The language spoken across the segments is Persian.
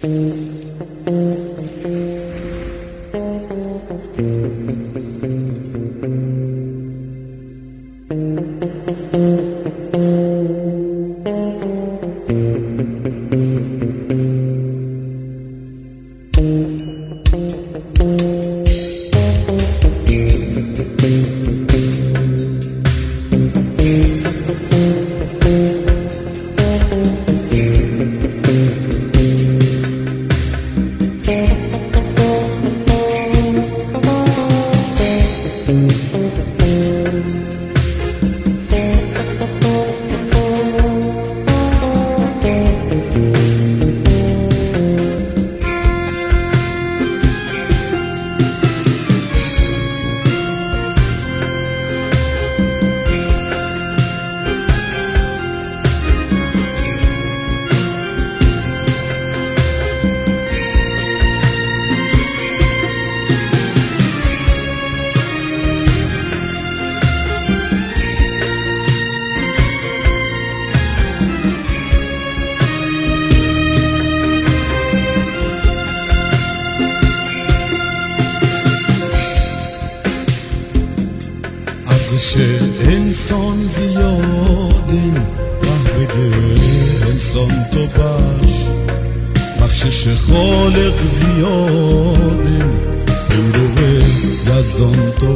ارزش انسان زیادین بده انسان تو بخشش خالق زیادین پیرو یزدان تو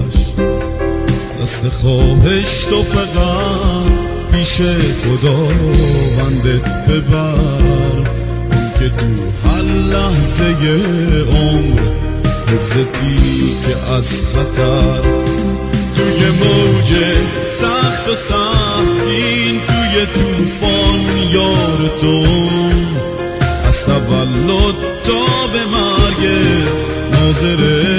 دست خواهش تو فقط پیش خدا بندت ببر، اون که تو هر لحظه عمر حفظتی که از خطر توی موج سخت و سنگین توی طوفان یار تو از تولد تا به مرگ ناظر